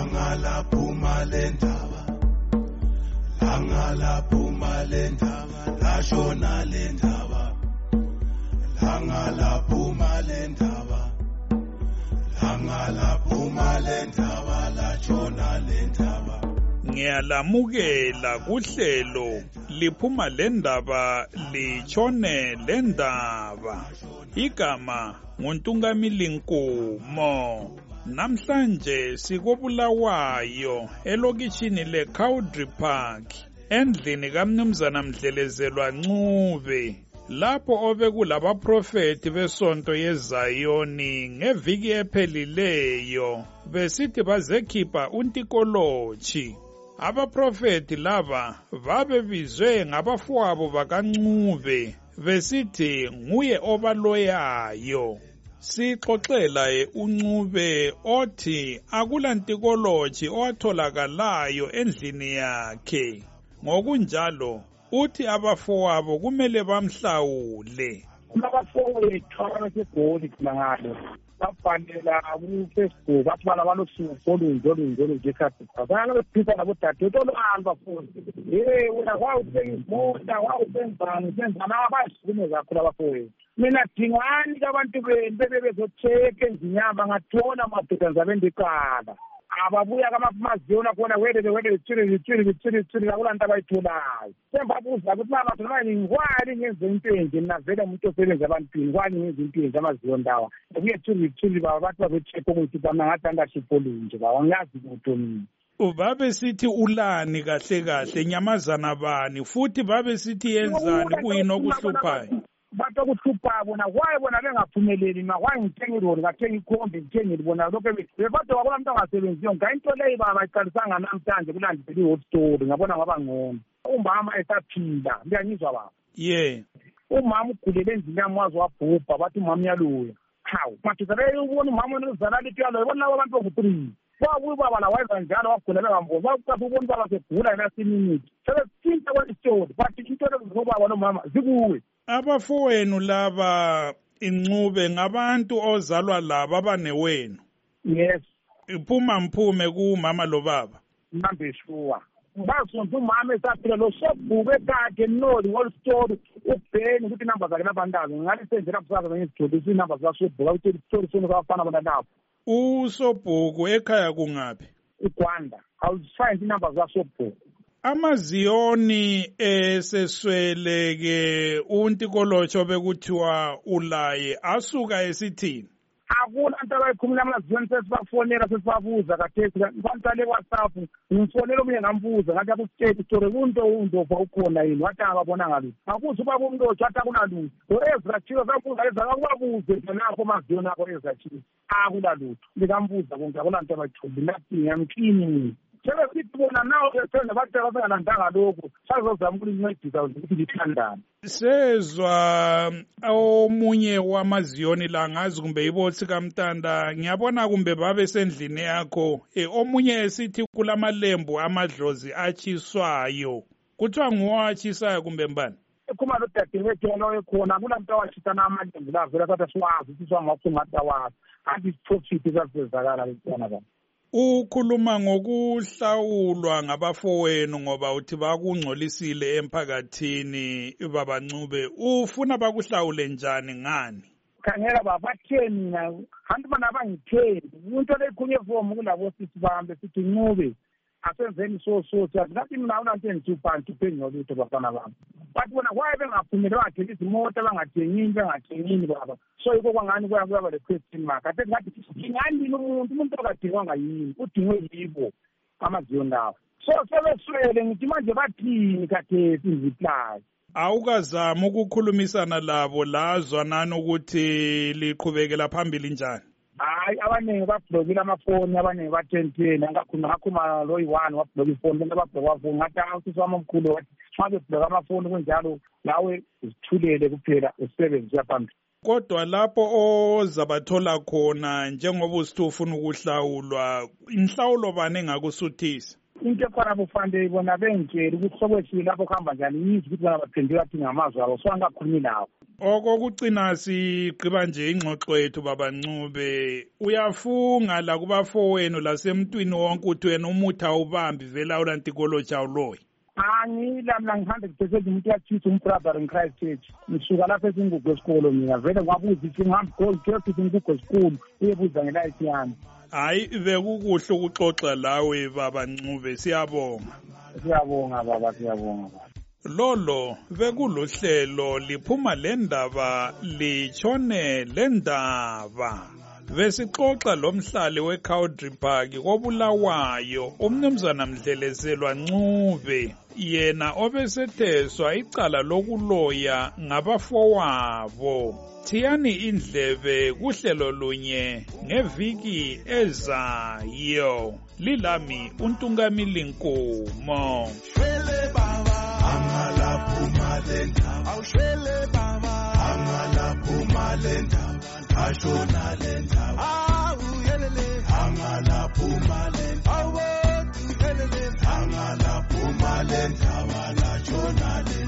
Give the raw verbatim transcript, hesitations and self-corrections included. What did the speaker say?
Langala phuma lendaba, langala phuma lendaba, lashona lendaba, langala phuma lendaba, langala phuma lendaba, lashona lendaba. Ngiyalamukela kuhlelo liphuma lendaba lichone lendaba. Igama nguNtungamili Nkumo. Namhlanje sikobulawayo elokishini leCowdry Park endlini kaMnumzana Mdlelezelwa Ncube lapho obekulabaprofeti besonto yeZayoni ngeviki ephelileyo besithi bazekhipha untikolochi. Abaprofeti laba babebizwe ngabafowabo bakaNcube besithi nguye obaloyayo. Sixoxela uNcube othi akulantikolochi owatholakalayo endlini yakhe. Ngokunjalo uthi abafowabo kumele bamhlawule. Abafowethu abasegoli ngalo babhalela ku-Facebook bathi bana balosuku olunje olunje olunje ekhaya. Bayalophisa nabodadewethu olwalo bafowethu. Hey wena wawuthenga imota wawusenzani senzana abazisukume kakhulu abafowethu. Mina dingani abantu benu bebebezocheka enzinyamba ngathola amadoda nzabendiqala. Ababuya kamaziyona khona wede wede lithile lithile lithile lithile akulanta abayitholayo. Sembabuza ukuthi mama thina ngingwani ngenze impende mina vele umuntu osebenza abantwini kwani ngenze impende amaziyona ndawa. Kuye thile lithile baba bathi bazocheka ukuthi bana ngathi angashipho lunje baba ngiyazi ukuthi mina. Ubabe sithi ulani kahle kahle nyamazana bani futhi babe sithi yenzani kuyini okuhluphayo. Bathi okuhlupha bona why bona bengaphumeleli ma why ngithenga iroli ngathenga ikhombi ngithenga libona lokho bebathi wabona umuntu angasebenziyo ngayinto leyo baba bayiqalisanga namhlanje kulandela i-hot story ngabona ngaba ngcono. Umama esaphila ngiyanyizwa baba. Yeah. Umama ugulele endlini yami wazi wabhubha bathi umama uyaluya. Hawu madoda leyo ubona umama onozala lithi yalo ibona labo abantu boku-three. Kwabuye ubaba la wayenza njalo wagula bengamboni bakucathi ubona ubaba segula last-minute sebethinta kweli-story bathi into lezo zobaba nomama zikuwe. Abafowenu laba Incube ngabantu ozalwa laba abanewenu. Yes. Iphuma mphume kumama lo baba. Nambe shuwa. Basonto umama esaphila lo sobhuke kade noli whole story ubheni ukuthi number zakhe labandazi ngale senzela kusasa ngizijolisa inamba zasobhuka ukuthi story sona kwafana abandazi. Usobhuku ekhaya kungaphi? uGwanda. I'll find inamba zasobhuku. Amaziyoni esesweleke untikolochi obekuthiwa ulaye asuka esithini? Akula into abayikhuluma amaziyoni sesibafonela sesibabuza kathesi bantale WhatsApp ngimfonela omunye ngambuza ngathi akusitshela story kunto undova ukhona yini wathi akabona ngaluthi akuze ubaba umntothi wathi akulalutho Ezra Chizo zambuza Ezra akubabuze lapho amaziyoni akho Ezra Chizo akulalutho likambuza konke akulanto abayithuli nathi ngiyamqini Sebe sithi bona nawo esena bathi abasengalandanga lokho sizozama ukulincedisa ukuthi lithandane. Sezwa omunye wamaziyoni la ngazi kumbe ibothi kaMtanda ngiyabona kumbe babe sendlini yakho omunye esithi kulamalembu amadlozi achiswayo kuthiwa nguwachisayo kumbe mbani? Kuma lo dadewethu lo ekhona kulanto awachitana amalembu la vela batha siwazi ukuthi swangathi ngathi anti profit izazezakala lentwana bani. Ukhuluma ngokuhlawulwa ngabafowenu ngoba uthi bakungcolisile emphakathini baba Ncube ufuna bakuhlawule njani ngani? Khangela baba batheni mina hantu bana bangitheni into lekhunye form kulabo sisi bambe sithi Ncube asenzeni so so ngathi mina awunanto engithuphantu uphenyolutho bafana bami bathi bona kwaye bengaphumeli bathela izimoto bangathengini bengathengini baba so yiko kwangani kuya kuba le question mark athe ngathi ngani umuntu umuntu okadingwanga yini udingwe yibo amaziyoni lawo so sebeswele ngithi manje bathini kathesi iziply. Awukazama ukukhulumisana labo lazwanana ukuthi liqhubekela phambili njani? Hayi abaningi bablokile amafoni abaningi bathenteni angakhuluma ngakhuluma lo yi-one wabloka ifoni bonke babloka wafoni ngathi awusisi wami omkhulu wathi xa bebloka amafoni kunjalo nawe uzithulele kuphela usebenze uyaphambili. Kodwa lapho ozabathola khona njengoba usithi ufuna ukuhlawulwa inhlawulo bani engakusuthisa? Into ekhona bufanele bona bengitshela ukuthi sokwethile lapho kuhamba njani yizwi ukuthi bona baphendula athi ngamazwi abo so angakhulumi nawo. Okokucina sigqiba nje ingxoxo yethu baba Ncube, uyafunga la kubafowenu lasemntwini wonke uthi wena umuthi awubambi vela ulantikoloji awuloyi. Angila mina ngi-hundred percent umuntu uyathisa umbrother in Christ Church. Ngisuka lapha esingugo esikolo mina vele ngabuza ukuthi ngihambe gold church esingugo esikolo uyebuza ngelife yami. Hayi bekukuhle ukuxoxa lawe baba Ncube, siyabonga. Siyabonga baba, siyabonga baba. Lolo bekulohlelo liphuma lendaba lichone lendaba. Besixoxa lomhlali weCowdry Park kobulawayo umnumzana Mdlelezelwa Ncube, yena obesetheswa icala lokuloya ngabafowabo. Thiyani indlebe kuhlelo lunye ngeviki ezayo. Lilami uNtungamili Nkomo. Shwele baba angala phuma lendaba awushwele baba angala phuma lendaba ashona lendaba awuyelele angala phuma lendaba awuyelele angala phuma lendaba la shona lendaba